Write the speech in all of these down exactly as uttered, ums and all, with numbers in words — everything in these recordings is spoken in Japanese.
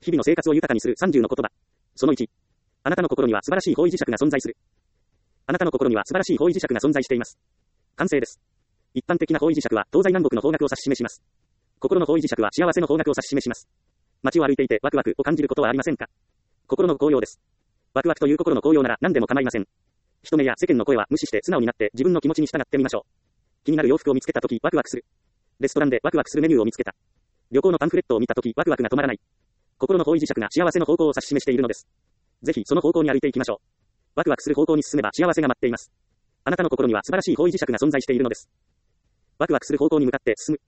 日々の生活を豊かにするさんじゅうの言葉。そのいち。あなたの心には素晴らしい方位磁石が存在する。あなたの心には素晴らしい方位磁石が存在しています。完成です。一般的な方位磁石は東西南北の方角を指し示します。心の方位磁石は幸せの方角を指し示します。街を歩いていてワクワクを感じることはありませんか？心の高揚です。ワクワクという心の高揚なら何でも構いません。人目や世間の声は無視して素直になって自分の気持ちに従ってみましょう。気になる洋服を見つけたときワクワクする。レストランでワクワクするメニューを見つけた。旅行のパンフレットを見たときワクワクが止まらない。心の方位磁石が幸せの方向を指し示しているのです。ぜひその方向に歩いていきましょう。ワクワクする方向に進めば幸せが待っています。あなたの心には素晴らしい方位磁石が存在しているのです。ワクワクする方向に向かって進む。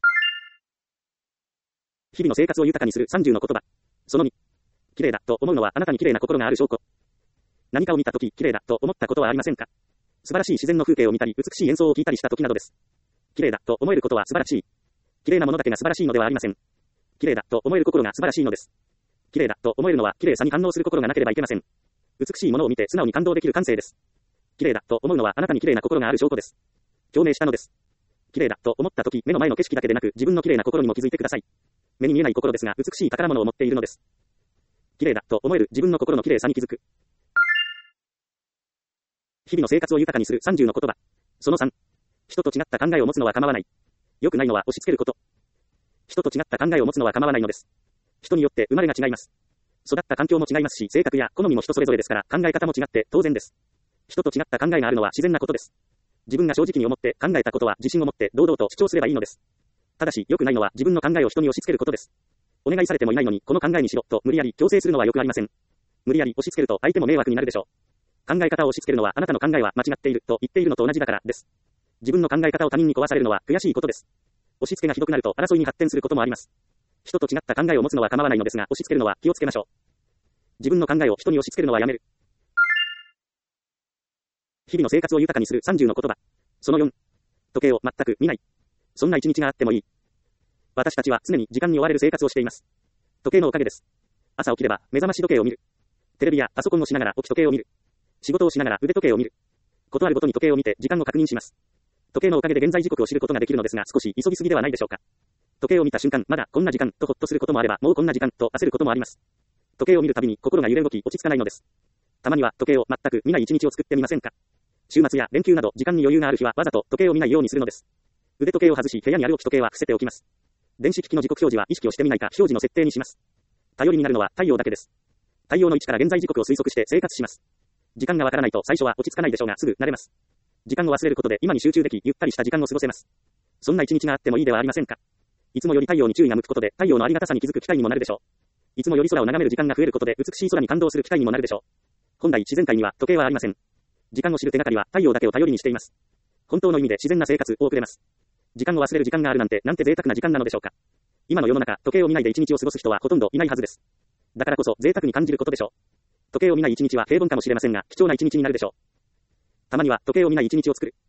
日々の生活を豊かにするさんじゅうの言葉。そのに。綺麗だと思うのはあなたに綺麗な心がある証拠。何かを見たとき綺麗だと思ったことはありませんか？素晴らしい自然の風景を見たり美しい演奏を聞いたりしたときなどです。綺麗だと思えることは素晴らしい。綺麗なものだけが素晴らしいのではありません。綺麗だと思える心が素晴らしいのです。綺麗だと思えるのは綺麗さに反応する心がなければいけません。美しいものを見て素直に感動できる感性です。綺麗だと思うのはあなたに綺麗な心がある証拠です。共鳴したのです。綺麗だと思ったとき目の前の景色だけでなく自分の綺麗な心にも気づいてください。目に見えない心ですが美しい宝物を持っているのです。綺麗だと思える自分の心の綺麗さに気づく。日々の生活を豊かにするさんじゅうの言葉。そのさん。人と違った考えを持つのは構わない。良くないのは押し付けること。人と違った考えを持つのは構わないのです。人によって生まれが違います。育った環境も違いますし、性格や好みも人それぞれですから考え方も違って当然です。人と違った考えがあるのは自然なことです。自分が正直に思って考えたことは自信を持って堂々と主張すればいいのです。ただし良くないのは自分の考えを人に押し付けることです。お願いされてもいないのにこの考えにしろと無理やり強制するのは良くありません。無理やり押し付けると相手も迷惑になるでしょう。考え方を押し付けるのはあなたの考えは間違っていると言っているのと同じだからです。自分の考え方を他人に壊されるのは悔しいことです。押し付けがひどくなると争いに発展することもあります。人と違った考えを持つのは構わないのですが押し付けるのは気をつけましょう。自分の考えを人に押し付けるのはやめる。日々の生活を豊かにするさんじゅうの言葉。そのよん。時計を全く見ない。そんな一日があってもいい。私たちは常に時間に追われる生活をしています。時計のおかげです。朝起きれば目覚まし時計を見る。テレビやパソコンをしながら起き時計を見る。仕事をしながら腕時計を見る。ことあるごとに時計を見て時間を確認します。時計のおかげで現在時刻を知ることができるのですが少し急ぎすぎではないでしょうか。時計を見た瞬間まだこんな時間とほっとすることもあればもうこんな時間と焦ることもあります。時計を見るたびに心が揺れ動き落ち着かないのです。たまには時計を全く見ない一日を作ってみませんか。週末や連休など時間に余裕がある日はわざと時計を見ないようにするのです。腕時計を外し部屋にある置き時計は伏せておきます。電子機器の時刻表示は意識をしてみないか非表示の設定にします。頼りになるのは太陽だけです。太陽の位置から現在時刻を推測して生活します。時間がわからないと最初は落ち着かないでしょうがすぐ慣れます。時間を忘れることで今に集中できゆったりした時間を過ごせます。そんな一日があってもいいではありませんか。いつもより太陽に注意が向くことで太陽のありがたさに気づく機会にもなるでしょう。いつもより空を眺める時間が増えることで美しい空に感動する機会にもなるでしょう。本来自然界には時計はありません。時間を知る手がかりは太陽だけを頼りにしています。本当の意味で自然な生活を送れます。時間を忘れる時間があるなんてなんて贅沢な時間なのでしょうか。今の世の中時計を見ないで一日を過ごす人はほとんどいないはずです。だからこそ贅沢に感じることでしょう。時計を見ない一日は平凡かもしれませんが貴重な一日になるでしょう。たまには時計を見ない一日を作る。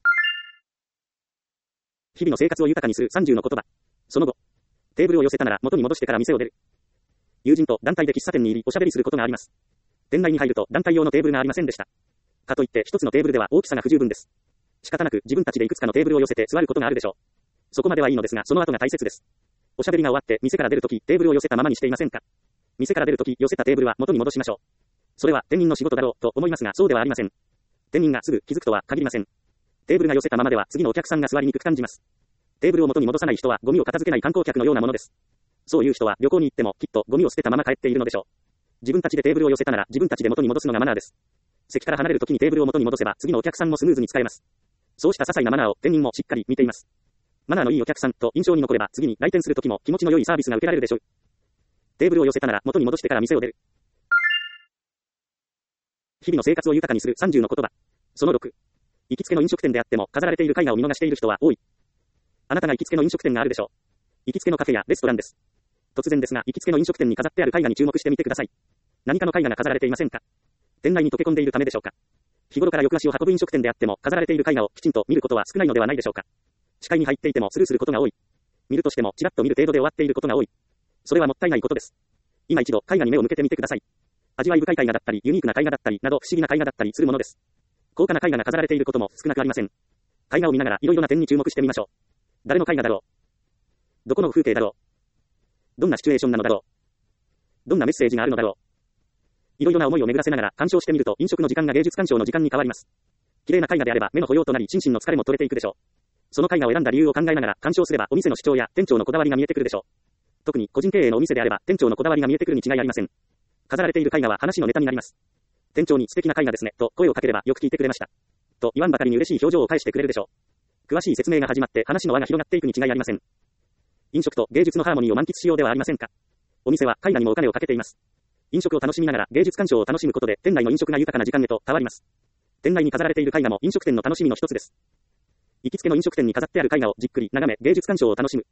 日々の生活を豊かにするさんじゅうの言葉。その後、テーブルを寄せたなら元に戻してから店を出る。友人と団体で喫茶店に入りおしゃべりすることがあります。店内に入ると団体用のテーブルがありませんでした。かといって一つのテーブルでは大きさが不十分です。仕方なく自分たちでいくつかのテーブルを寄せて座ることがあるでしょう。そこまではいいのですがその後が大切です。おしゃべりが終わって店から出るときテーブルを寄せたままにしていませんか。店から出るとき寄せたテーブルは元に戻しましょう。それは店員の仕事だろうと思いますがそうではありません。店員がすぐ気づくとは限りません。テーブルが寄せたままでは次のお客さんが座りにくく感じます。テーブルを元に戻さない人はゴミを片付けない観光客のようなものです。そういう人は旅行に行ってもきっとゴミを捨てたまま帰っているのでしょう。自分たちでテーブルを寄せたなら自分たちで元に戻すのがマナーです。席から離れるときにテーブルを元に戻せば次のお客さんもスムーズに使えます。そうした些細なマナーを店員もしっかり見ています。マナーのいいお客さんと印象に残れば次に来店するときも気持ちの良いサービスが受けられるでしょう。テーブルを寄せたなら元に戻してから店を出る。日々の生活を豊かにするさんじゅうの言葉。そのろく。行きつけの飲食店であっても飾られている絵画を見逃している人は多い。あなたが行きつけの飲食店があるでしょう。行きつけのカフェやレストランです。突然ですが行きつけの飲食店に飾ってある絵画に注目してみてください。何かの絵画が飾られていませんか。店内に溶け込んでいるためでしょうか。日頃から翌足を運ぶ飲食店であっても飾られている絵画をきちんと見ることは少ないのではないでしょうか。視界に入っていてもスルーすることが多い。見るとしてもちらっと見る程度で終わっていることが多い。それはもったいないことです。今一度絵画に目を向けてみてください。味わい深い絵画だったりユニークな絵画だったりなど不思議な絵画だったりするものです。高価な絵画が飾られていることも少なくありません。絵画を見ながらいろいろな点に注目してみましょう。誰の絵画だろう。どこの風景だろう。どんなシチュエーションなのだろう。 どんなメッセージがあるのだろう。いろいろな思いを巡らせながら鑑賞してみると飲食の時間が芸術鑑賞の時間に変わります。綺麗な絵画であれば目の保養となり心身の疲れも取れていくでしょう。その絵画を選んだ理由を考えながら鑑賞すればお店の主張や店長のこだわりが見えてくるでしょう。特に個人経営のお店であれば店長のこだわりが見えてくるに違いありません。飾られている絵画は話のネタになります。店長に素敵な絵画ですねと声をかければよく聞いてくれましたと言わんばかりに嬉しい表情を返してくれるでしょう。詳しい説明が始まって話の輪が広がっていくに違いありません。飲食と芸術のハーモニーを満喫しようではありませんか。お店は絵画にもお金をかけています。飲食を楽しみながら芸術鑑賞を楽しむことで店内の飲食が豊かな時間へと変わります。店内に飾られている絵画も飲食店の楽しみの一つです。行きつけの飲食店に飾ってある絵画をじっくり眺め芸術鑑賞を楽しむ。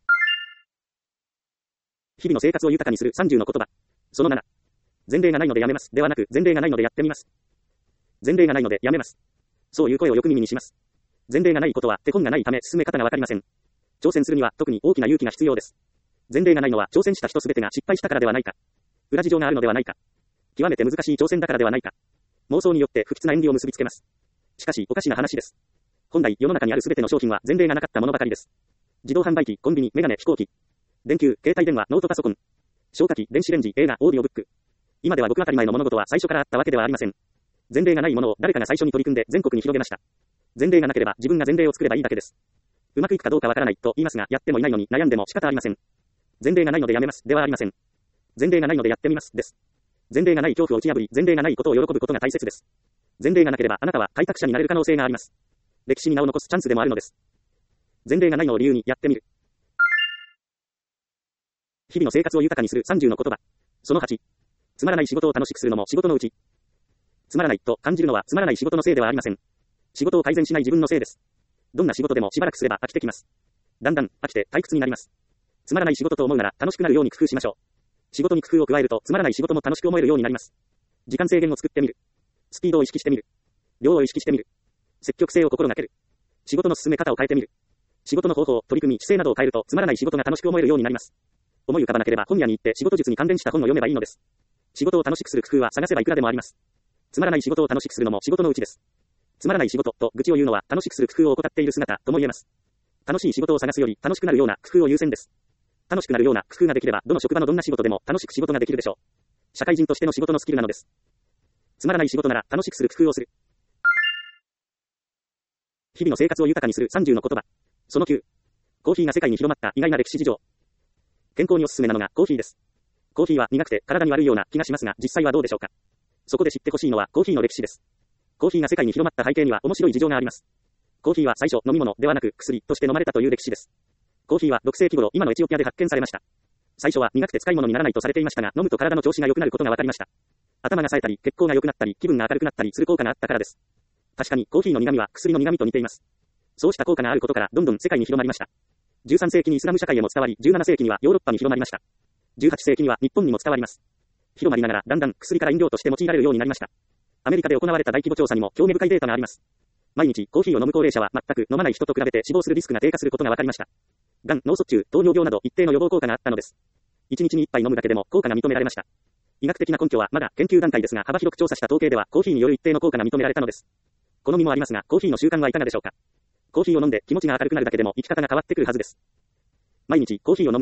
日々の生活を豊かにするさんじゅうの言葉。そのなな。前例がないのでやめます。ではなく、前例がないのでやってみます。前例がないのでやめます。そういう声をよく耳にします。前例がないことは手本がないため進め方がわかりません。挑戦するには特に大きな勇気が必要です。前例がないのは挑戦した人すべてが失敗したからではないか。裏事情があるのではないか。極めて難しい挑戦だからではないか。妄想によって不吉な縁起を結びつけます。しかしおかしな話です。本来世の中にあるすべての商品は前例がなかったものばかりです。自動販売機、コンビニ、メガネ、飛行機、電球、携帯電話、ノートパソコン、消火器、電子レンジ、映画、オーディオブック。今ではごく当たり前の物事は最初からあったわけではありません。前例がないものを誰かが最初に取り組んで全国に広げました。前例がなければ自分が前例を作ればいいだけです。うまくいくかどうかわからないと言いますが、やってもいないのに悩んでも仕方ありません。前例がないのでやめますではありません。前例がないのでやってみますです。前例がない恐怖を打ち破り、前例がないことを喜ぶことが大切です。前例がなければあなたは開拓者になれる可能性があります。歴史に名を残すチャンスでもあるのです。前例がないのを理由にやってみる。日々の生活を豊かにするさんじゅうの言葉。そのはち。つまらない仕事を楽しくするのも仕事のうち。つまらないと感じるのはつまらない仕事のせいではありません。仕事を改善しない自分のせいです。どんな仕事でもしばらくすれば飽きてきます。だんだん飽きて退屈になります。つまらない仕事と思うなら楽しくなるように工夫しましょう。仕事に工夫を加えるとつまらない仕事も楽しく思えるようになります。時間制限を作ってみる。スピードを意識してみる。量を意識してみる。積極性を心がける。仕事の進め方を変えてみる。仕事の方法、取り組み、姿勢などを変えるとつまらない仕事が楽しく思えるようになります。思い浮かばなければ本屋に行って仕事術に関連した本を読めばいいのです。仕事を楽しくする工夫は探せばいくらでもあります。つまらない仕事を楽しくするのも仕事のうちです。つまらない仕事と愚痴を言うのは楽しくする工夫を怠っている姿とも言えます。楽しい仕事を探すより楽しくなるような工夫を優先です。楽しくなるような工夫ができればどの職場のどんな仕事でも楽しく仕事ができるでしょう。社会人としての仕事のスキルなのです。つまらない仕事なら楽しくする工夫をする。日々の生活を豊かにするさんじゅうの言葉。そのきゅう。コーヒーが世界に広まった意外な歴史事情。健康におすすめなのがコーヒーです。コーヒーは苦くて体に悪いような気がしますが実際はどうでしょうか。そこで知ってほしいのはコーヒーの歴史です。コーヒーが世界に広まった背景には面白い事情があります。コーヒーは最初飲み物ではなく薬として飲まれたという歴史です。コーヒーはろくせいき頃今のエチオピアで発見されました。最初は苦くて使い物にならないとされていましたが飲むと体の調子が良くなることが分かりました。頭が冴えたり血行が良くなったり気分が明るくなったりする効果があったからです。確かにコーヒーの苦味は薬の苦味と似ています。そうした効果があることからどんどん世界に広まりました。じゅうさんせいきにイスラム社会へも伝わりじゅうななせいきにはヨーロッパに広まりました。じゅうはっせいきには日本にも伝わります。広まりながらだんだん薬から飲料として用いられるようになりました。アメリカで行われた大規模調査にも興味深いデータがあります。毎日コーヒーを飲む高齢者は全く飲まない人と比べて死亡するリスクが低下することが分かりました。がん、脳卒中、糖尿病など一定の予防効果があったのです。いちにちにいっぱい飲むだけでも効果が認められました。医学的な根拠はまだ研究段階ですが幅広く調査した統計ではコーヒーによる一定の効果が認められたのです。好みもありますがコーヒーの習慣はいかがでしょうか。コーヒーを飲んで気持ちが明るくなるだけでも生き方が変わってくるはずです。毎日コーヒーを飲む。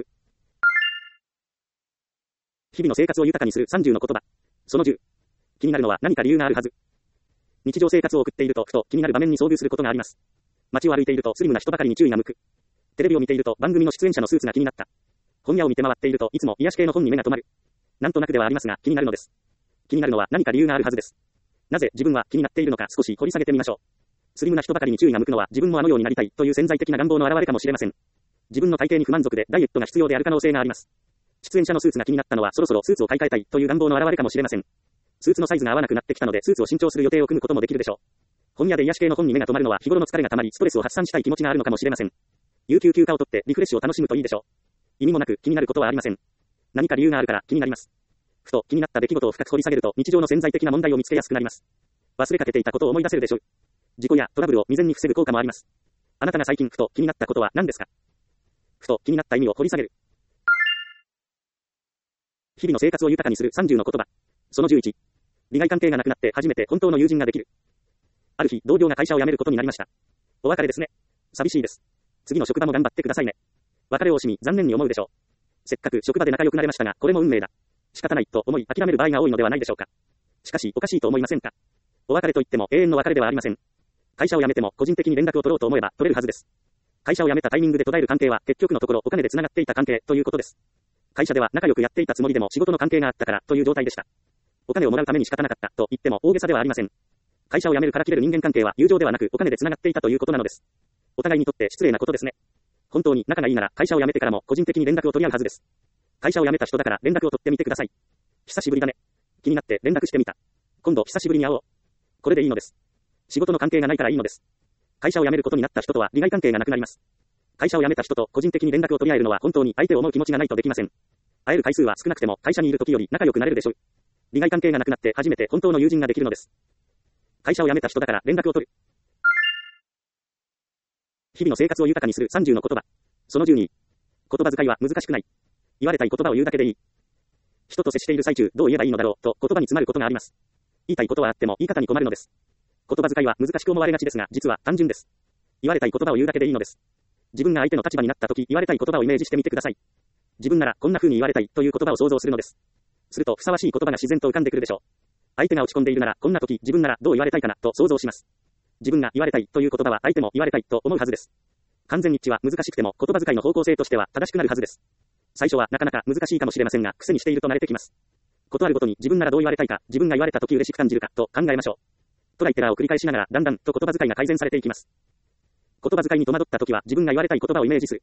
日々の生活を豊かにするさんじゅうの言葉。そのじゅう。気になるのは何か理由があるはず。日常生活を送っているとふと気になる場面に遭遇することがあります。街を歩いているとスリムな人ばかりに注意が向く。テレビを見ていると番組の出演者のスーツが気になった。本屋を見て回っているといつも癒し系の本に目が止まる。なんとなくではありますが気になるのです。気になるのは何か理由があるはずです。なぜ自分は気になっているのか少し掘り下げてみましょう。スリムな人ばかりに注意が向くのは自分もあのようになりたいという潜在的な願望の表れかもしれません。自分の体型に不満足でダイエットが必要である可能性があります。出演者のスーツが気になったのはそろそろスーツを買い替えたいという願望の表れかもしれません。スーツのサイズが合わなくなってきたのでスーツを新調する予定を組むこともできるでしょう。本屋で癒し系の本に目が止まるのは日頃の疲れがたまりストレスを発散したい気持ちがあるのかもしれません。有給休暇を取ってリフレッシュを楽しむといいでしょう。意味もなく気になることはありません。何か理由があるから気になります。ふと気になった出来事を深く掘り下げると日常の潜在的な問題を見つけやすくなります。忘れかけていたことを思い出せるでしょう。事故やトラブルを未然に防ぐ効果もあります。あなたが最近ふと気になったことは何ですか。ふと気になった意味を掘り下げる。日々の生活を豊かにするさんじゅうの言葉。そのじゅういち。利害関係がなくなって初めて本当の友人ができる。ある日、同僚が会社を辞めることになりました。お別れですね。寂しいです。次の職場も頑張ってくださいね。別れを惜しみ残念に思うでしょう。せっかく職場で仲良くなれましたが、これも運命だ。 仕方ないと思い諦める場合が多いのではないでしょうか。しかし、おかしいと思いませんか。お別れといっても永遠の別れではありません。会社を辞めても個人的に連絡を取ろうと思えば取れるはずです。会社を辞めたタイミングで途絶える関係は結局のところお金で繋がっていた関係ということです。会社では仲良くやっていたつもりでも仕事の関係があったからという状態でした。お金をもらうために仕方なかったと言っても大げさではありません。会社を辞めるから切れる人間関係は友情ではなくお金で繋がっていたということなのです。お互いにとって失礼なことですね。本当に仲がいいなら会社を辞めてからも個人的に連絡を取り合うはずです。会社を辞めた人だから連絡を取ってみてください。久しぶりだね。気になって連絡してみた。今度久しぶりに会おう。これでいいのです。仕事の関係がないからいいのです。会社を辞めることになった人とは利害関係がなくなります。会社を辞めた人と個人的に連絡を取り合えるのは本当に相手を思う気持ちがないとできません。会える回数は少なくても会社にいる時より仲良くなれるでしょう。利害関係がなくなって初めて本当の友人ができるのです。会社を辞めた人だから連絡を取る。日々の生活を豊かにするさんじゅうの言葉。そのじゅうに。言葉遣いは難しくない。言われたい言葉を言うだけでいい。人と接している最中どう言えばいいのだろうと言葉に詰まることがあります。言いたいことはあっても言い方に困るのです。言葉遣いは難しく思われがちですが実は単純です。言われたい言葉を言うだけでいいのです。自分が相手の立場になった時言われたい言葉をイメージしてみてください。自分ならこんな風に言われたいという言葉を想像するのです。するとふさわしい言葉が自然と浮かんでくるでしょう。相手が落ち込んでいるならこんな時自分ならどう言われたいかなと想像します。自分が言われたいという言葉は相手も言われたいと思うはずです。完全一致は難しくても言葉遣いの方向性としては正しくなるはずです。最初はなかなか難しいかもしれませんが癖にしていると慣れてきます。ことあるごとに自分ならどう言われたいか、自分が言われた時嬉しく感じるかと考えましょう。トライテラーを繰り返しながらだんだんと言葉遣いが改善されていきます。言葉遣いに戸惑った時は自分が言われたい言葉をイメージする。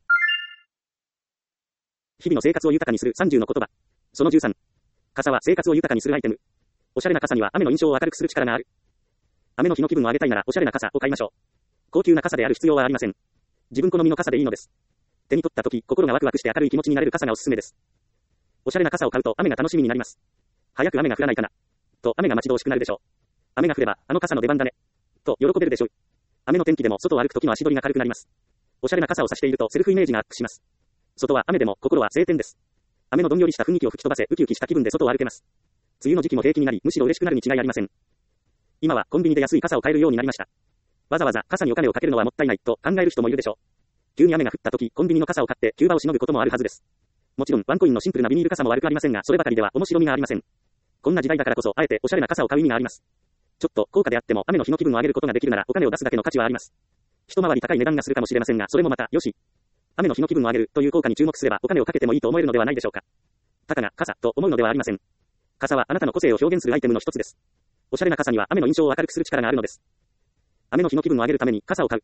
日々の生活を豊かにするさんじゅうの言葉。そのじゅうさん。傘は生活を豊かにするアイテム。おしゃれな傘には雨の印象を明るくする力がある。雨の日の気分を上げたいならおしゃれな傘を買いましょう。高級な傘である必要はありません。自分好みの傘でいいのです。手に取った時心がワクワクして明るい気持ちになれる傘がおすすめです。おしゃれな傘を買うと雨が楽しみになります。早く雨が降らないかな。と雨が待ち遠しくなるでしょう。雨が降ればあの傘の出番だね。と喜べるでしょう。雨の天気でも外を歩く時の足取りが軽くなります。おしゃれな傘を差しているとセルフイメージがアップします。外は雨でも心は晴天です。雨のどんよりした雰囲気を吹き飛ばせウキウキした気分で外を歩けます。梅雨の時期も平気になりむしろ嬉しくなるに違いありません。今はコンビニで安い傘を買えるようになりました。わざわざ傘にお金をかけるのはもったいないと考える人もいるでしょう。急に雨が降った時コンビニの傘を買って急場をしのぐこともあるはずです。もちろんワンコインのシンプルなビニール傘も悪くありませんがそればかりでは面白みがありません。こんな時代だからこそあえておしゃれな傘を買う意味があります。ちょっと高価であっても雨の日の気分を上げることができるならお金を出すだけの価値はあります。一回り高い値段がするかもしれませんがそれもまたよし。雨の日の気分を上げるという効果に注目すればお金をかけてもいいと思えるのではないでしょうか。たかが傘と思うのではありません。傘はあなたの個性を表現するアイテムの一つです。おしゃれな傘には雨の印象を明るくする力があるのです。雨の日の気分を上げるために傘を買う。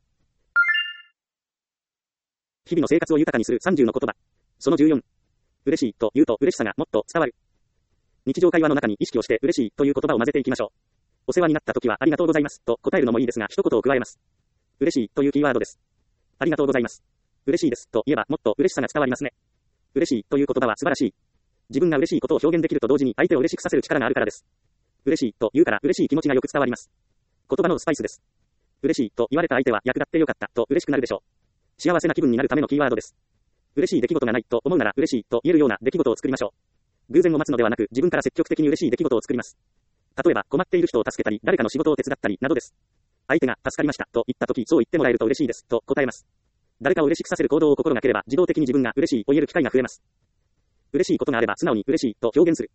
日々の生活を豊かにするさんじゅうの言葉。そのじゅうよん。嬉しいと言うと嬉しさがもっと伝わる。日常会話の中に意識をして嬉しいという言葉を混ぜていきましょう。お世話になった時はありがとうございますと答えるのもいいですが一言を加えます。嬉しいというキーワードです。ありがとうございます。嬉しいですと言えばもっと嬉しさが伝わりますね。嬉しいという言葉は素晴らしい。自分が嬉しいことを表現できると同時に相手を嬉しくさせる力があるからです。嬉しいと言うから嬉しい気持ちがよく伝わります。言葉のスパイスです。嬉しいと言われた相手は役立ってよかったと嬉しくなるでしょう。幸せな気分になるためのキーワードです。嬉しい出来事がないと思うなら嬉しいと言えるような出来事を作りましょう。偶然を待つのではなく自分から積極的に嬉しい出来事を作ります。例えば困っている人を助けたり誰かの仕事を手伝ったりなどです。相手が助かりましたと言った時そう言ってもらえると嬉しいですと答えます。誰かを嬉しくさせる行動を心がければ自動的に自分が嬉しいと言える機会が増えます。嬉しいことがあれば素直に嬉しいと表現する。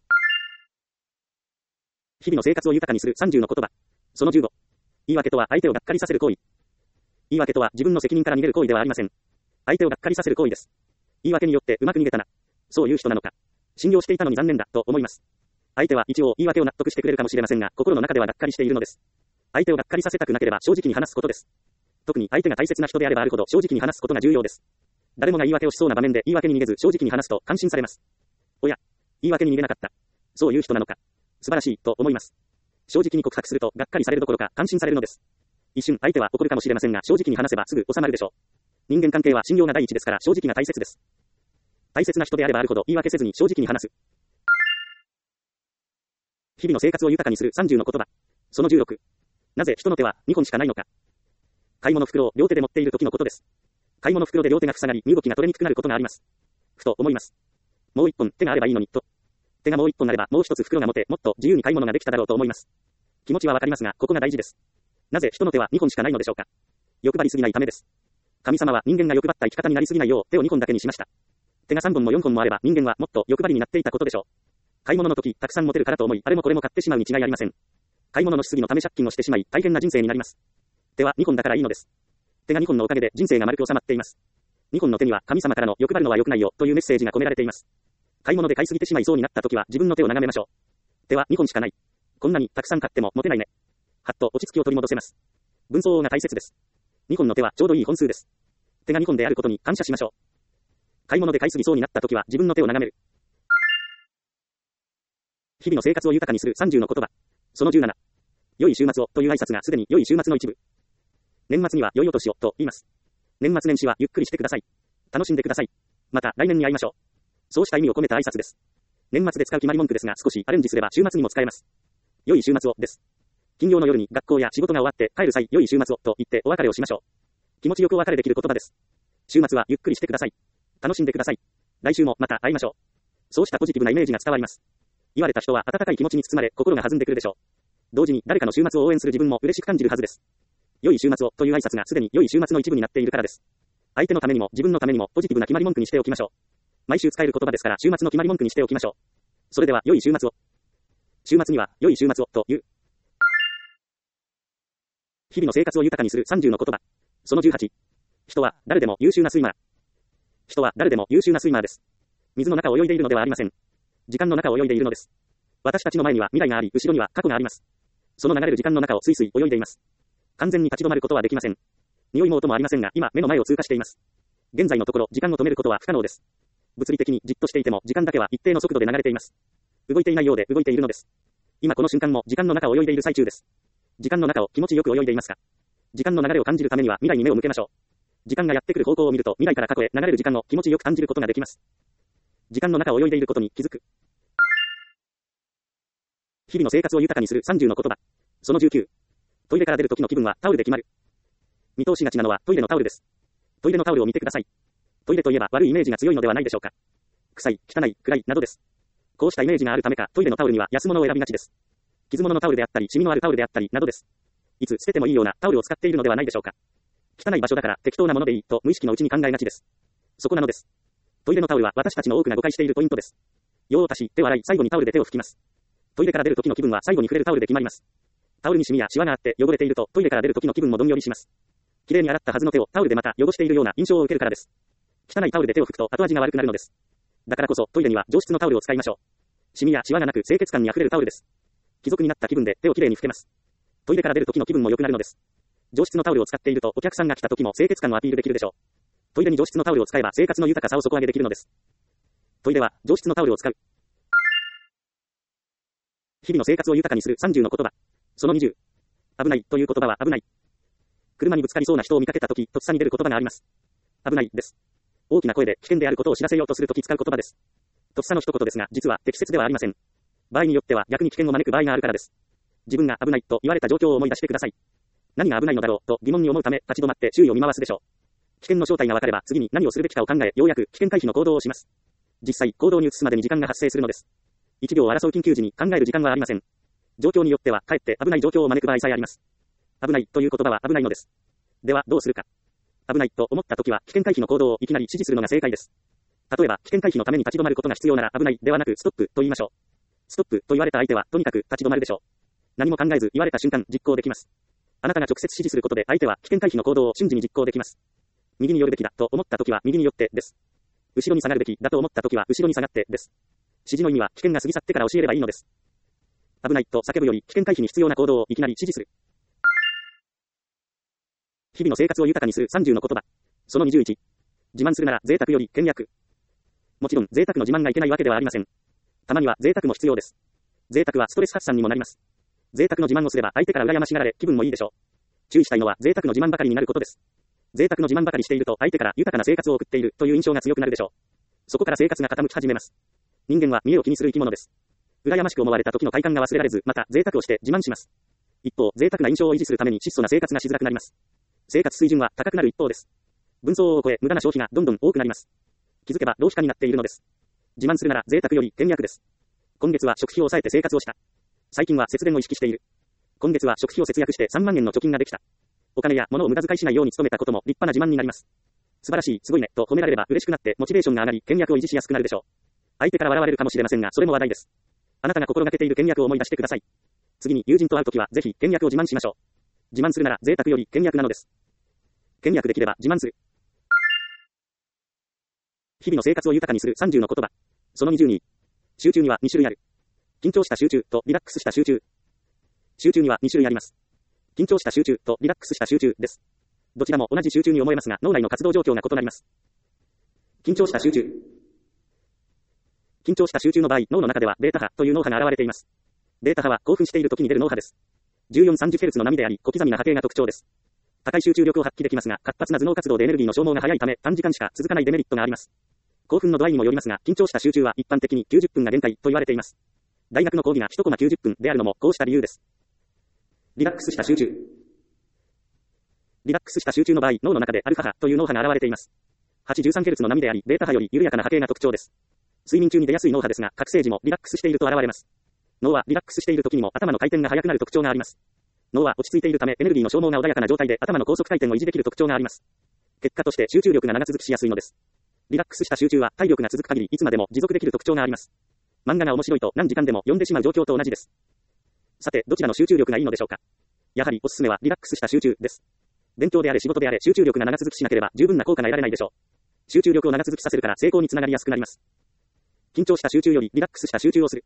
日々の生活を豊かにするさんじゅうの言葉。そのじゅうご。言い訳とは相手をがっかりさせる行為。言い訳とは自分の責任から逃げる行為ではありません。相手をがっかりさせる行為です。言い訳によってうまく逃げたな。そういう人なのか。信用していたのに残念だと思います。相手は一応言い訳を納得してくれるかもしれませんが、心の中ではがっかりしているのです。相手をがっかりさせたくなければ正直に話すことです。特に相手が大切な人であればあるほど正直に話すことが重要です。誰もが言い訳をしそうな場面で言い訳に逃げず正直に話すと感心されます。おや、言い訳に逃げなかった。そういう人なのか。素晴らしいと思います。正直に告白するとがっかりされるどころか感心されるのです。一瞬相手は怒るかもしれませんが正直に話せばすぐ収まるでしょう。人間関係は信用が第一ですから正直が大切です。大切な人であればあるほど言い訳せずに正直に話す。日々の生活を豊かにするさんじゅうの言葉。そのじゅうろく。なぜ人の手はにほんしかないのか。買い物袋を両手で持っている時のことです。買い物袋で両手が塞がり身動きが取れにくくなることがあります。ふと思います。もう一本手があればいいのにと。手がもう一本あればもう一つ袋が持てもっと自由に買い物ができただろうと思います。気持ちはわかりますがここが大事です。なぜ人の手はにほんしかないのでしょうか。欲張りすぎないためです。神様は人間が欲張った生き方になりすぎないよう手をにほんだけにしました。 手がさんぼんもよんほんもあれば人間はもっと欲張りになっていたことでしょう。買い物の時、たくさん持てるからと思い、あれもこれも買ってしまうに違いありません。買い物のしすぎのため借金をしてしまい、大変な人生になります。手はにほんだからいいのです。手がにほんのおかげで人生が丸く収まっています。にほんの手には神様からの欲張るのは良くないよというメッセージが込められています。買い物で買いすぎてしまいそうになった時は自分の手を眺めましょう。手はにほんしかない。こんなにたくさん買っても持てないね。はっと落ち着きを取り戻せます。分相応が大切です。にほんの手はちょうどいい本数です。手がにほんであることに感謝しましょう。買い物で買いすぎそうになった時は自分の手を眺める。日々の生活を豊かにするさんじゅうの言葉。そのじゅうなな。良い週末をという挨拶がすでに良い週末の一部。年末には良いお年をと言います。年末年始はゆっくりしてください。楽しんでください。また来年に会いましょう。そうした意味を込めた挨拶です。年末で使う決まり文句ですが少しアレンジすれば週末にも使えます。良い週末をです。金曜の夜に学校や仕事が終わって帰る際良い週末をと言ってお別れをしましょう。気持ちよくお別れできる言葉です。週末はゆっくりしてください。楽しんでください。来週もまた会いましょう。そうしたポジティブなイメージが伝わります。言われた人は温かい気持ちに包まれ心が弾んでくるでしょう。同時に誰かの週末を応援する自分も嬉しく感じるはずです。良い週末をという挨拶がすでに良い週末の一部になっているからです。相手のためにも自分のためにもポジティブな決まり文句にしておきましょう。毎週使える言葉ですから週末の決まり文句にしておきましょう。それでは良い週末を。週末には良い週末をという。日々の生活を豊かにするさんじゅうの言葉。そのじゅうはち。人は誰でも優秀なスイマー。人は誰でも優秀なスイマーです。水の中を泳いでいるのではありません。時間の中を泳いでいるのです。私たちの前には未来があり、後ろには過去があります。その流れる時間の中をスイスイ泳いでいます。完全に立ち止まることはできません。匂いも音もありませんが、今目の前を通過しています。現在のところ時間を止めることは不可能です。物理的にじっとしていても時間だけは一定の速度で流れています。動いていないようで動いているのです。今この瞬間も時間の中を泳いでいる最中です。時間の中を気持ちよく泳いでいますか？時間の流れを感じるためには未来に目を向けましょう。時間がやってくる方向を見ると未来から過去へ流れる時間を気持ちよく感じることができます。時間の中を泳いでいることに気づく。日々の生活を豊かにするさんじゅうの言葉。そのじゅうきゅう。トイレから出る時の気分はタオルで決まる。見通しがちなのはトイレのタオルです。トイレのタオルを見てください。トイレといえば悪いイメージが強いのではないでしょうか。臭い、汚い、暗い、などです。こうしたイメージがあるためか、トイレのタオルには安物を選びがちです。傷物のタオルであったり、シミのあるタオルであったり、などです。いつ捨ててもいいようなタオルを使っているのではないでしょうか。汚い場所だから適当なものでいいと無意識のうちに考えがちです。そこなのです。トイレのタオルは私たちの多くが誤解しているポイントです。用を足し、手を洗い、最後にタオルで手を拭きます。トイレから出る時の気分は最後に触れるタオルで決まります。タオルにシミやシワがあって汚れているとトイレから出る時の気分もどんよりします。きれいに洗ったはずの手をタオルでまた汚しているような印象を受けるからです。汚いタオルで手を拭くと後味が悪くなるのです。だからこそトイレには上質のタオルを使いましょう。シミやシワがなく清潔感に溢れるタオルです。貴族になった気分で手をきれいに拭けます。トイレから出る時の気分も良くなるのです。上質のタオルを使っているとお客さんが来た時も清潔感をアピールできるでしょう。トイレに上質のタオルを使えば生活の豊かさを底上げできるのです。トイレは上質のタオルを使う。日々の生活を豊かにするさんじゅうの言葉。そのにじゅう。危ないという言葉は危ない。車にぶつかりそうな人を見かけたとき、とっさに出る言葉があります。危ないです。大きな声で危険であることを知らせようとするとき使う言葉です。とっさの一言ですが、実は適切ではありません。場合によっては逆に危険を招く場合があるからです。自分が危ないと言われた状況を思い出してください。何が危ないのだろうと疑問に思うため立ち止まって周囲を見回すでしょう。危険の正体が分かれば次に何をするべきかを考え、ようやく危険回避の行動をします。実際、行動に移すまでに時間が発生するのです。一秒を争う緊急時に考える時間はありません。状況によっては、かえって危ない状況を招く場合さえあります。危ないという言葉は危ないのです。では、どうするか。危ないと思ったときは、危険回避の行動をいきなり指示するのが正解です。例えば、危険回避のために立ち止まることが必要なら、危ないではなく、ストップと言いましょう。ストップと言われた相手は、とにかく立ち止まるでしょう。何も考えず言われた瞬間、実行できます。あなたが直接指示することで、相手は危険回避の行動を瞬時に実行できます。右に寄るべきだと思ったときは、右に寄ってです。後ろに下がるべきだと思ったときは、後ろに下がってです。指示の意味は、危険が過ぎ去ってから教えればいいのです。危ないと叫ぶより、危険回避に必要な行動をいきなり指示する。日々の生活を豊かにするさんじゅうの言葉。そのにじゅういち。自慢するなら贅沢より倹約。もちろん贅沢の自慢がいけないわけではありません。たまには贅沢も必要です。贅沢はストレス発散にもなります。贅沢の自慢をすれば相手から羨ましがられ気分もいいでしょう。注意したいのは贅沢の自慢ばかりになることです。贅沢の自慢ばかりしていると相手から豊かな生活を送っているという印象が強くなるでしょう。そこから生活が傾き始めます。人間は見栄を気にする生き物です。羨ましく思われた時の快感が忘れられず、また贅沢をして自慢します。一方、贅沢な印象を維持するために質素な生活がしづらくなります。生活水準は高くなる一方です。分相応を超え無駄な消費がどんどん多くなります。気づけば浪費家になっているのです。自慢するなら贅沢より倹約です。今月は食費を抑えて生活をした。最近は節電を意識している。今月は食費を節約してさんまんえんの貯金ができた。お金や物を無駄遣いしないように努めたことも立派な自慢になります。 素晴らしい、すごいね、と褒められれば嬉しくなってモチベーションが上がり、倹約を維持しやすくなるでしょう。相手から笑われるかもしれませんが、それも話題です。あなたが心がけている倹約を思い出してください。次に友人と会うときは、ぜひ、倹約を自慢しましょう。自慢するなら、贅沢より倹約なのです。倹約できれば自慢する。日々の生活を豊かにするさんじゅうの言葉。そのにじゅうに。集中にはに種類ある。緊張した集中とリラックスした集中。集中にはに種類あります。緊張した集中とリラックスした集中です。どちらも同じ集中に思えますが、脳内の活動状況が異なります。緊張した集中。緊張した集中の場合、脳の中ではベータ波という脳波が現れています。ベータ波は興奮している時に出る脳波です。じゅうよん、さんじゅっヘルツ の波であり、小刻みな波形が特徴です。高い集中力を発揮できますが、活発な頭脳活動でエネルギーの消耗が早いため、短時間しか続かないデメリットがあります。興奮の度合いにもよりますが、緊張した集中は一般的にきゅうじゅっぷんが限界と言われています。大学の講義がいちコマきゅうじゅっぷんであるのもこうした理由です。リラックスした集中。リラックスした集中の場合、脳の中でアルファ波という脳波が現れています。はちじゅうさんヘルツ の波であり、ベータ波より緩やかな波形が特徴です。睡眠中に出やすい脳波ですが、覚醒時もリラックスしていると現れます。脳はリラックスしている時にも頭の回転が速くなる特徴があります。脳は落ち着いているため、エネルギーの消耗が穏やかな状態で頭の高速回転を維持できる特徴があります。結果として集中力が長続きしやすいのです。リラックスした集中は体力が続く限りいつまでも持続できる特徴があります。漫画が面白いと何時間でも読んでしまう状況と同じです。さて、どちらの集中力がいいのでしょうか。やはりおすすめはリラックスした集中です。勉強であれ仕事であれ集中力が長続きしなければ十分な効果が得られないでしょう。集中力を長続きさせるから成功につながりやすくなります。緊張した集中よりリラックスした集中をする。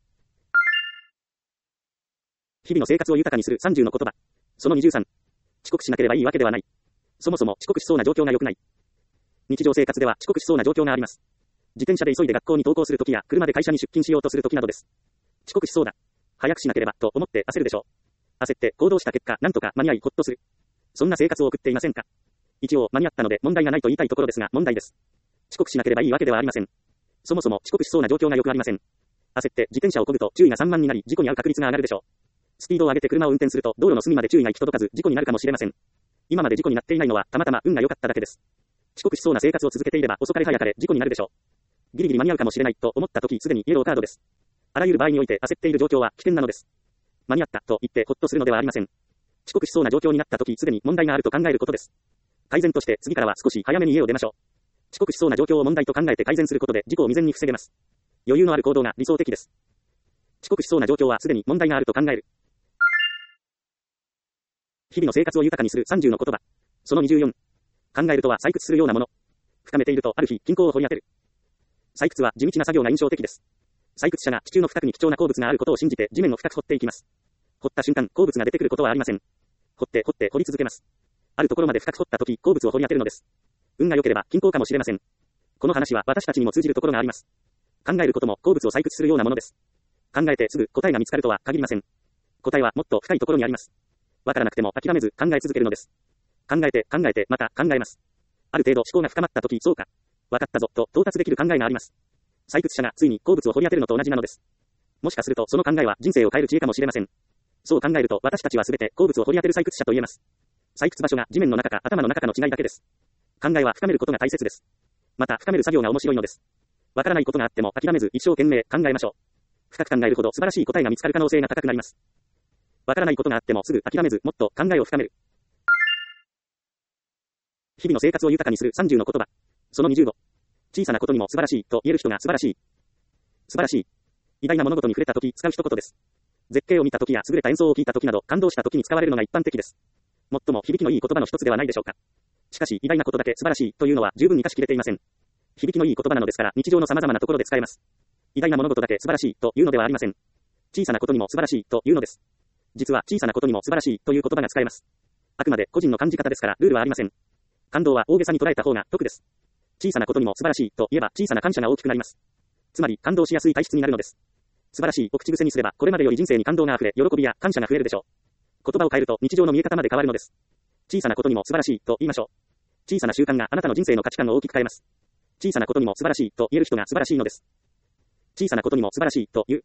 日々の生活を豊かにするさんじゅうの言葉。そのにじゅうさん。遅刻しなければいいわけではない。そもそも遅刻しそうな状況が良くない。日常生活では遅刻しそうな状況があります。自転車で急いで学校に登校するときや車で会社に出勤しようとするときなどです。遅刻しそうだ。早くしなければと思って焦るでしょう。焦って行動した結果、なんとか間に合いほっとする。そんな生活を送っていませんか。一応間に合ったので問題がないと言いたいところですが問題です。遅刻しなければいいわけではありません。そもそも遅刻しそうな状況がよくありません。焦って自転車を漕ぐと注意が散漫になり事故に遭う確率が上がるでしょう。スピードを上げて車を運転すると道路の隅まで注意が行き届かず事故になるかもしれません。今まで事故になっていないのはたまたま運が良かっただけです。遅刻しそうな生活を続けていれば遅かれ早かれ事故になるでしょう。ギリギリ間に合うかもしれないと思った時すでにイエローカードです。あらゆる場合において焦っている状況は危険なのです。間に合ったと言ってホッとするのではありません。遅刻しそうな状況になった時すでに問題があると考えることです。改善として次からは少し早めに家を出ましょう。遅刻しそうな状況を問題と考えて改善することで事故を未然に防げます。余裕のある行動が理想的です。遅刻しそうな状況はすでに問題があると考える。日々の生活を豊かにするさんじゅうの言葉。そのにじゅうよん。考えるとは採掘するようなもの。深めているとある日金鉱を掘り当てる。採掘は地道な作業が印象的です。採掘者が地中の深くに貴重な鉱物があることを信じて地面を深く掘っていきます。掘った瞬間鉱物が出てくることはありません。掘って掘って掘り続けます。あるところまで深く掘った時鉱物を掘り当てるのです。運が良ければ金鉱かもしれません。この話は私たちにも通じるところがあります。考えることも鉱物を採掘するようなものです。考えてすぐ答えが見つかるとは限りません。答えはもっと深いところにあります。わからなくても諦めず考え続けるのです。考えて考えてまた考えます。ある程度思考が深まった時、そうか、わかったぞと到達できる考えがあります。採掘者がついに鉱物を掘り当てるのと同じなのです。もしかするとその考えは人生を変える知恵かもしれません。そう考えると私たちはすべて鉱物を掘り当てる採掘者と言えます。採掘場所が地面の中か頭の中かの違いだけです。考えは深めることが大切です。また深める作業が面白いのです。わからないことがあっても諦めず一生懸命考えましょう。深く考えるほど素晴らしい答えが見つかる可能性が高くなります。わからないことがあってもすぐ諦めずもっと考えを深める。日々の生活を豊かにするさんじゅうの言葉。そのにじゅうご。小さなことにも素晴らしいと言える人が素晴らしい。素晴らしい。偉大な物事に触れたとき使う一言です。絶景を見たときや優れた演奏を聞いたときなど感動したときに使われるのが一般的です。最も響きのいい言葉の一つではないでしょうか。しかし偉大なことだけ素晴らしいというのは十分に活かしきれていません。響きのいい言葉なのですから日常の様々なところで使えます。偉大な物事だけ素晴らしいというのではありません。小さなことにも素晴らしいというのです。実は小さなことにも素晴らしいという言葉が使えます。あくまで個人の感じ方ですからルールはありません。感動は大げさに捉えた方が得です。小さなことにも素晴らしいと言えば小さな感謝が大きくなります。つまり感動しやすい体質になるのです。素晴らしいを口癖にすればこれまでより人生に感動があふれ喜びや感謝が増えるでしょう。言葉を変えると日常の見え方まで変わるのです。小さなことにも素晴らしいと言いましょう。小さな習慣があなたの人生の価値観を大きく変えます。小さなことにも素晴らしいと言える人が素晴らしいのです。小さなことにも素晴らしいと言う。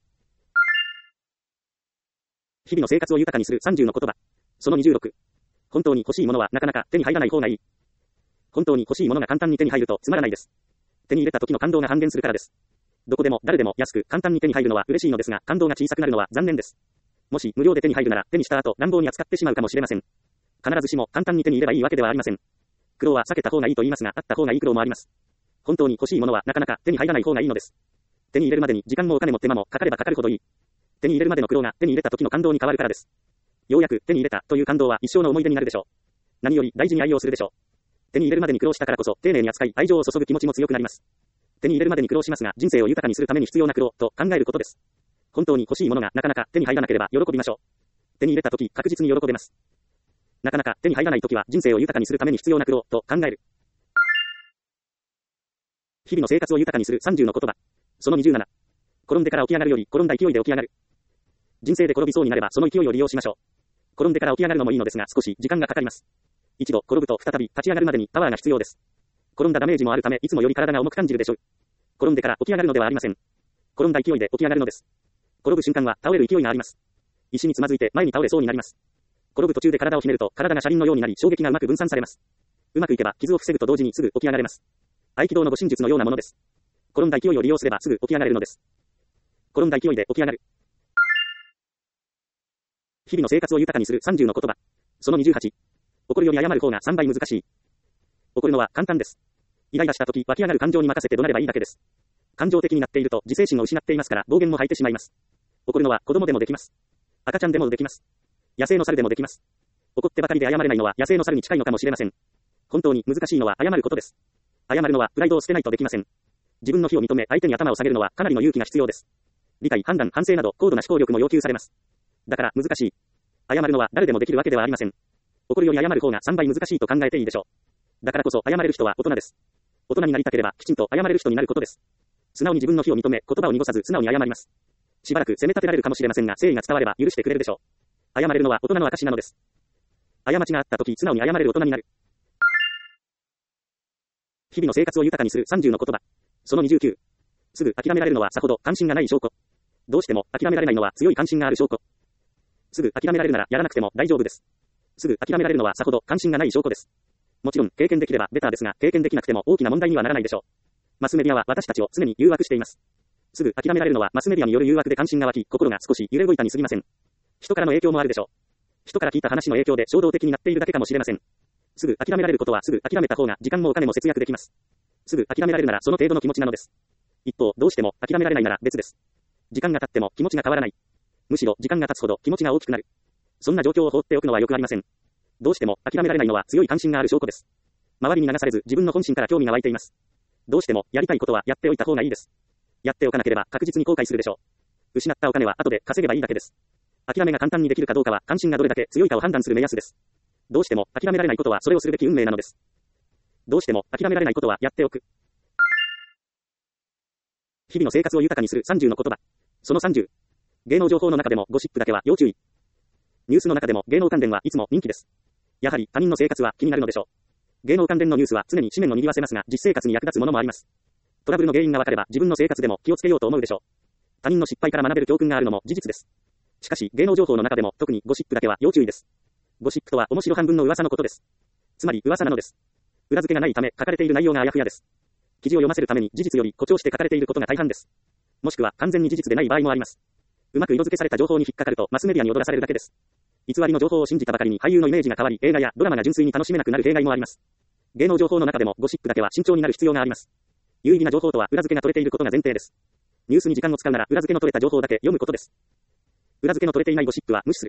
日々の生活を豊かにするさんじゅうの言葉。そのにじゅうろく。本当に欲しいものはなかなか手に入らない方がいい。本当に欲しいものが簡単に手に入るとつまらないです。手に入れた時の感動が半減するからです。どこでも誰でも安く簡単に手に入るのは嬉しいのですが、感動が小さくなるのは残念です。もし無料で手に入るなら手にした後乱暴に扱ってしまうかもしれません。必ずしも簡単に手に入ればいいわけではありません。 苦労は避けた方がいいと言いますが、あった方がいい苦労もあります。本当に欲しいものはなかなか手に入らない方がいいのです。手に入れるまでに時間もお金も手間もかかればかかるほどいい。手に入れるまでの苦労が手に入れた時の感動に変わるからです。ようやく手に入れたという感動は一生の思い出になるでしょう。何より大事に愛用するでしょう。手に入れるまでに苦労したからこそ丁寧に扱い愛情を注ぐ気持ちも強くなります。手に入れるまでに苦労しますが人生を豊かにするために必要な苦労と考えることです。本当に欲しいものがなかなか手に入らなければ喜びましょう。手に入れた時確実に喜べます。なかなか手に入らない時は人生を豊かにするために必要な苦労と考える。日々の生活を豊かにするさんじゅうの言葉。そのにじゅうなな。転んでから起き上がるより転んだ勢いで起き上がる。人生で転びそうになればその勢いを利用しましょう。転んでから起き上がるのもいいのですが少し時間がかかります。一度転ぶと再び立ち上がるまでにパワーが必要です。転んだダメージもあるためいつもより体が重く感じるでしょう。転んでから起き上がるのではありません。転んだ勢いで起き上がるのです。転ぶ瞬間は倒れる勢いがあります。石につまずいて前に倒れそうになります。転ぶ途中で体をひねると体が車輪のようになり衝撃がうまく分散されます。うまくいけば傷を防ぐと同時にすぐ起き上がれます。合気道の護身術のようなものです。転んだ勢いを利用すればすぐ起き上がれるのです。転んだ勢いで起き上がる。日々の生活を豊かにするさんじゅうの言葉。そのにじゅうはち。怒るより謝る方がさんばい難しい。怒るのは簡単です。イライラした時湧き上がる感情に任せて怒鳴ればいいだけです。感情的になっていると自制心を失っていますから暴言も吐いてしまいます。怒るのは子供でもできます。赤ちゃんでもできます。野生の猿でもできます。怒ってばかりで謝れないのは野生の猿に近いのかもしれません。本当に難しいのは謝ることです。謝るのはプライドを捨てないとできません。自分の非を認め相手に頭を下げるのはかなりの勇気が必要です。理解、判断、反省など高度な思考力も要求されます。だから難しい。謝るのは誰でもできるわけではありません。怒るより謝る方がさんばい難しいと考えていいでしょう。だからこそ謝れる人は大人です。大人になりたければきちんと謝れる人になることです。素直に自分の非を認め言葉を濁さず素直に謝ります。しばらく責め立てられるかもしれませんが誠意が伝われば許してくれるでしょう。謝れるのは大人の証なのです。過ちがあった時素直に謝れる大人になる。日々の生活を豊かにするさんじゅうの言葉。そのにじゅうきゅう。すぐ諦められるのはさほど関心がない証拠。どうしても諦められないのは強い関心がある証拠。すぐ諦められるならやらなくても大丈夫です。すぐ諦められるのはさほど関心がない証拠です。もちろん経験できればベターですが経験できなくても大きな問題にはならないでしょう。マスメディアは私たちを常に誘惑しています。すぐ諦められるのはマスメディアによる誘惑で関心が湧き心が少し揺れ動いたに過ぎません。人からの影響もあるでしょう。人から聞いた話の影響で衝動的になっているだけかもしれません。すぐ諦められることはすぐ諦めた方が時間もお金も節約できます。すぐ諦められるならその程度の気持ちなのです。一方、どうしても諦められないなら別です。時間が経っても気持ちが変わらない。むしろ時間が経つほど気持ちが大きくなる。そんな状況を放っておくのはよくありません。どうしても諦められないのは強い関心がある証拠です。周りに流されず自分の本心から興味が湧いています。どうしてもやりたいことはやっておいた方がいいです。やっておかなければ確実に後悔するでしょう。失ったお金は後で稼げばいいだけです。諦めが簡単にできるかどうかは関心がどれだけ強いかを判断する目安です。どうしても諦められないことはそれをするべき運命なのです。どうしても諦められないことはやっておく。日々の生活を豊かにするさんじゅうの言葉。そのさんじゅう。芸能情報の中でもゴシップだけは要注意。ニュースの中でも芸能関連はいつも人気です。やはり他人の生活は気になるのでしょう。芸能関連のニュースは常に紙面を賑わせますが実生活に役立つものもあります。トラブルの原因がわかれば自分の生活でも気をつけようと思うでしょう。他人の失敗から学べる教訓があるのも事実です。しかし芸能情報の中でも特にゴシップだけは要注意です。ゴシップとは面白半分の噂のことです。つまり噂なのです。裏付けがないため書かれている内容があやふやです。記事を読ませるために事実より誇張して書かれていることが大半です。もしくは完全に事実でない場合もあります。うまく色付けされた情報に引っかかるとマスメディアに踊らされるだけです。偽りの情報を信じたばかりに俳優のイメージが変わり映画やドラマが純粋に楽しめなくなる弊害もあります。芸能情報の中でもゴシップだけは慎重になる必要があります。有意義な情報とは裏付けが取れていることが前提です。ニュースに時間を使うなら裏付けの取れた情報だけ読むことです。裏付けの取れていないゴシップは無視する。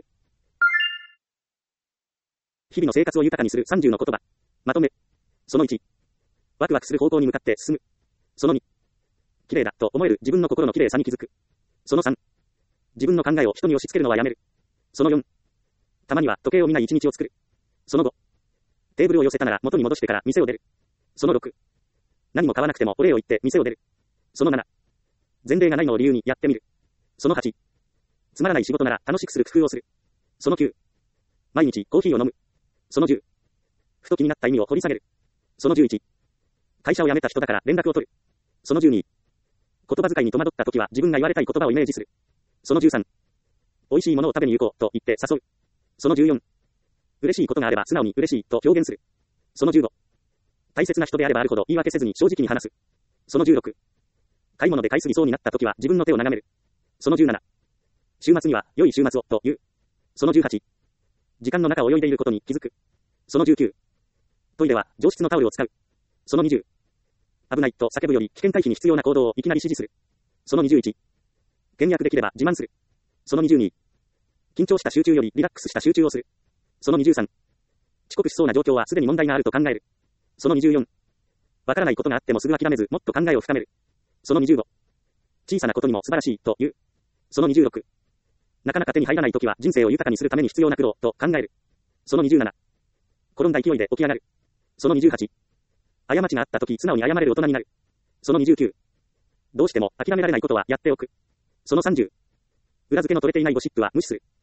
日々の生活を豊かにするさんじゅうの言葉。まとめ。そのいち。ワクワクする方向に向かって進む。そのに。綺麗だと思える自分の心の綺麗さに気づく。そのさん。自分の考えを人に押し付けるのはやめる。そのよん。たまには時計を見ない一日を作る。そのご。テーブルを寄せたなら元に戻してから店を出る。そのろく。何も買わなくてもお礼を言って店を出る。そのなな。前例がないのを理由にやってみる。そのはち。つまらない仕事なら楽しくする工夫をする。そのきゅう。毎日コーヒーを飲む。そのじゅう。ふと気になった意味を掘り下げる。そのじゅういち。会社を辞めた人だから連絡を取る。そのじゅうに。言葉遣いに戸惑った時は自分が言われたい言葉をイメージする。そのじゅうさん。美味しいものを食べに行こうと言って誘う。そのじゅうよん。嬉しいことがあれば素直に嬉しいと表現する。そのじゅうご。大切な人であればあるほど言い訳せずに正直に話す。そのじゅうろく。買い物で買いすぎそうになった時は自分の手を眺める。そのじゅうなな。週末には良い週末をと言う。そのじゅうはち。時間の中を泳いでいることに気づく。そのじゅうきゅう。 トイレは上質のタオルを使う。そのにじゅう。危ないと叫ぶより危険回避に必要な行動をいきなり指示する。そのにじゅういち。倹約できれば自慢する。そのにじゅうに。緊張した集中よりリラックスした集中をする。そのにじゅうさん。遅刻しそうな状況はすでに問題があると考える。そのにじゅうよん。わからないことがあってもすぐ諦めずもっと考えを深める。そのにじゅうご。小さなことにも素晴らしいと言う。そのにじゅうろく。なかなか手に入らないときは人生を豊かにするために必要な苦労と考える。そのにじゅうなな。転んだ勢いで起き上がる。そのにじゅうはち。過ちがあったとき素直に謝れる大人になる。そのにじゅうきゅう。どうしても諦められないことはやっておく。そのさんじゅう。裏付けの取れていないゴシップは無視する。